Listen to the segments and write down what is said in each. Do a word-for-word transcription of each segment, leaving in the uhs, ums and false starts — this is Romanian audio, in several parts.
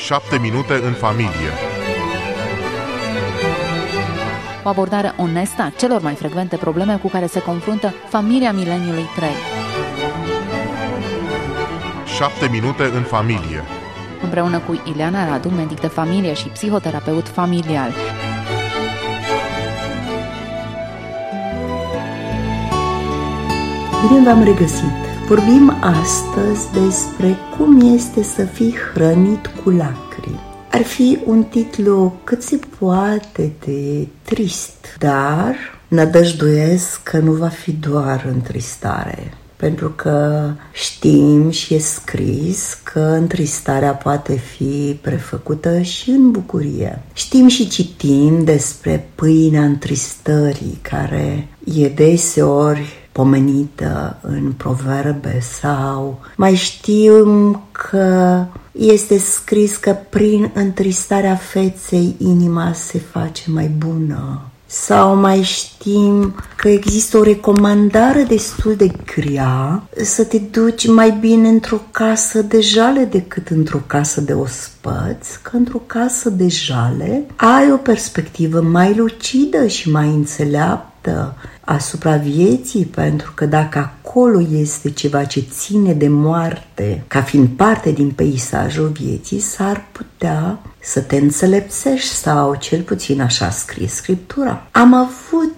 șapte minute în familie. O abordare onestă a celor mai frecvente probleme cu care se confruntă familia mileniului trei. șapte minute în familie. Împreună cu Ileana Radu, medic de familie și psihoterapeut familial. Bine v-am regăsit! Vorbim astăzi despre cum este să fii hrănit cu lacrimi. Ar fi un titlu cât se poate de trist, dar nădăjduiesc că nu va fi doar întristare, pentru că știm și e scris că întristarea poate fi prefăcută și în bucurie. Știm și citim despre pâinea întristării, care e deseori pomenită în proverbe, sau mai știm că este scris că prin întristarea feței inima se face mai bună. Sau mai știm că există o recomandare destul de grea să te duci mai bine într-o casă de jale decât într-o casă de ospăți, că într-o casă de jale ai o perspectivă mai lucidă și mai înțeleaptă asupra vieții, pentru că dacă acolo este ceva ce ține de moarte, ca fiind parte din peisajul vieții, s-ar putea să te înțelepțești, sau cel puțin așa scrie Scriptura. Am avut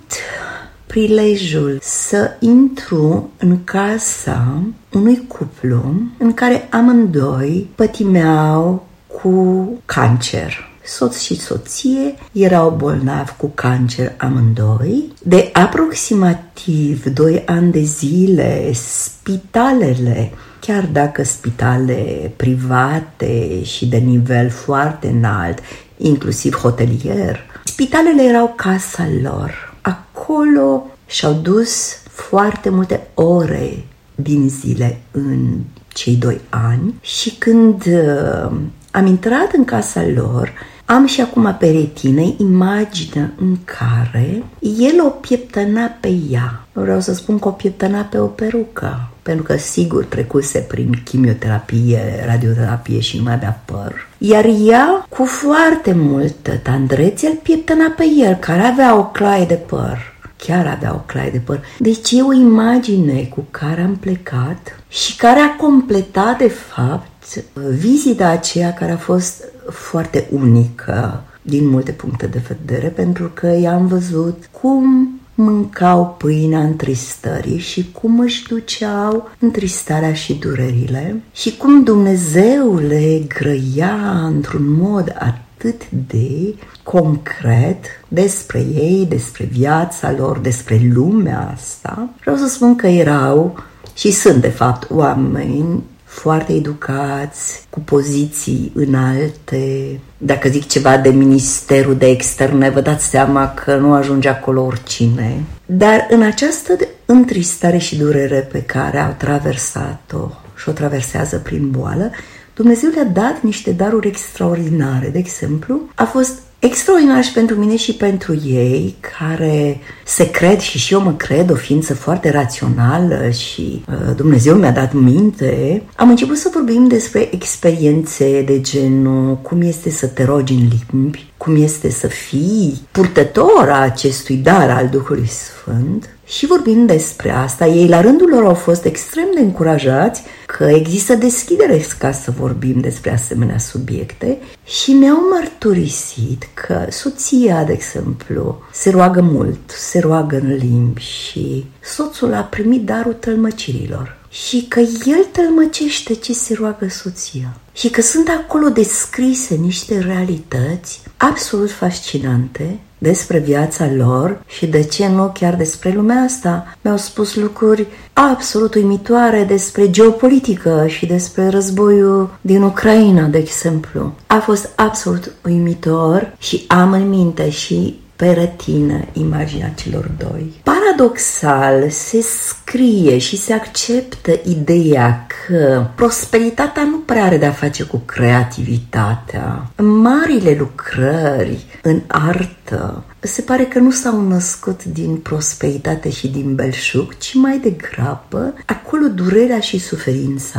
prilejul să intru în casa unui cuplu în care amândoi pătimeau cu cancer. Soț și soție erau bolnavi cu cancer amândoi. De aproximativ doi ani de zile, spitalele, chiar dacă spitale private și de nivel foarte înalt, inclusiv hotelier, spitalele erau casa lor. Acolo și-au dus foarte multe ore din zile în cei doi ani și când uh, am intrat în casa lor, am și acum pe retină imaginea în care el o pieptăna pe ea. Vreau să spun că o pieptăna pe o perucă, pentru că sigur trecuse prin chimioterapie, radioterapie și nu mai avea păr. Iar ea, cu foarte multă tandrețe, îl pieptăna pe el, care avea o claie de păr. Chiar avea o claie de păr. Deci e o imagine cu care am plecat și care a completat, de fapt, vizita aceea, care a fost foarte unică din multe puncte de vedere, pentru că i-am văzut cum mâncau pâinea întristării și cum își duceau întristarea și durerile și cum Dumnezeu le grăia într-un mod atât de concret despre ei, despre viața lor, despre lumea asta. Vreau să spun că erau și sunt de fapt oameni foarte educați, cu poziții înalte. Dacă zic ceva de Ministerul de Externe, vă dați seama că nu ajunge acolo oricine. Dar în această întristare și durere pe care au traversat-o și o traversează prin boală, Dumnezeu le-a dat niște daruri extraordinare. De exemplu, a fost extraordinar și pentru mine și pentru ei, care se cred, și și eu mă cred, o ființă foarte rațională și uh, Dumnezeu mi-a dat minte. Am început să vorbim despre experiențe de genul cum este să te rogi în limbi, cum este să fii purtător a acestui dar al Duhului Sfânt. Și vorbim despre asta, ei la rândul lor au fost extrem de încurajați că există deschidere ca să vorbim despre asemenea subiecte și mi-au mărturisit că soția, de exemplu, se roagă mult, se roagă în limbi și soțul a primit darul tălmăcirilor și că el tălmăcește ce se roagă soția și că sunt acolo descrise niște realități absolut fascinante despre viața lor și, de ce nu, chiar despre lumea asta. Mi-au spus lucruri absolut uimitoare despre geopolitică și despre războiul din Ucraina, de exemplu. A fost absolut uimitor și am în minte și pe retină imaginea celor doi. Paradoxal, se scrie și se acceptă ideea că prosperitatea nu prea are de-a face cu creativitatea. Marile lucrări în artă se pare că nu s-au născut din prosperitate și din belșug, ci mai degrabă acolo durerea și suferința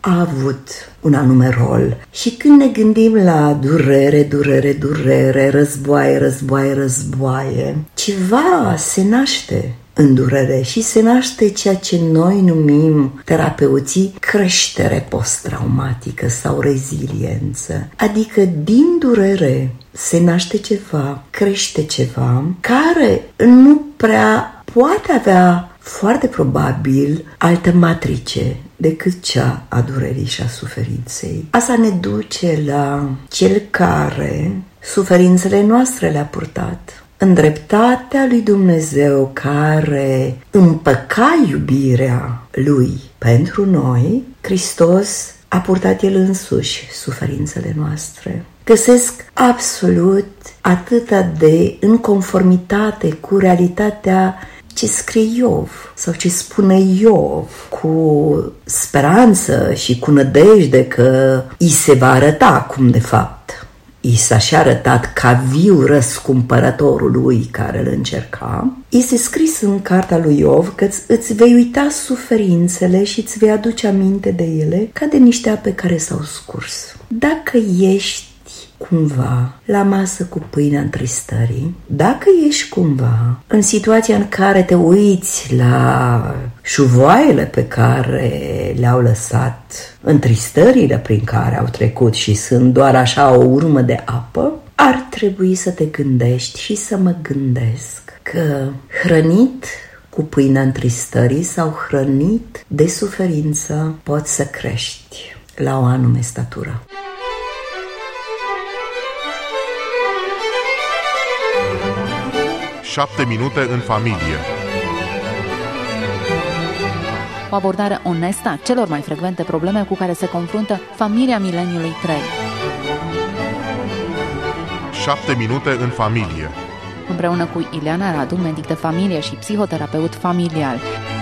a avut un anume rol. Și când ne gândim la durere, durere, durere, războaie, războaie, războaie, ceva se naște în durere și se naște ceea ce noi numim terapeuții creștere post-traumatică sau reziliență. Adică din durere se naște ceva, crește ceva care nu prea poate avea foarte probabil altă matrice decât cea a durerii și a suferinței. Asta ne duce la cel care suferințele noastre le-a purtat, în dreptatea lui Dumnezeu care împăca iubirea lui pentru noi. Hristos a purtat el însuși suferințele noastre. Găsesc absolut atâta de în conformitate cu realitatea ce scrie Iov sau ce spune Iov, cu speranță și cu nădejde că i se va arăta cum de fapt i s-a și arătat ca viu răscumpărătorul lui care îl încerca. Este scris în cartea lui Iov că îți vei uita suferințele și îți vei aduce aminte de ele ca de niște ape care s-au scurs. Dacă ești cumva la masă cu pâinea întristării, dacă ești cumva în situația în care te uiți la șuvoaiele pe care le-au lăsat, întristările prin care au trecut și sunt doar așa o urmă de apă, ar trebui să te gândești și să mă gândesc că hrănit cu pâinea întristării sau hrănit de suferință poți să crești la o anume statură. Șapte minute în familie. O abordare onestă a celor mai frecvente probleme cu care se confruntă familia mileniului trei. Șapte minute în familie. Împreună cu Ileana Radu, medic de familie și psihoterapeut familial.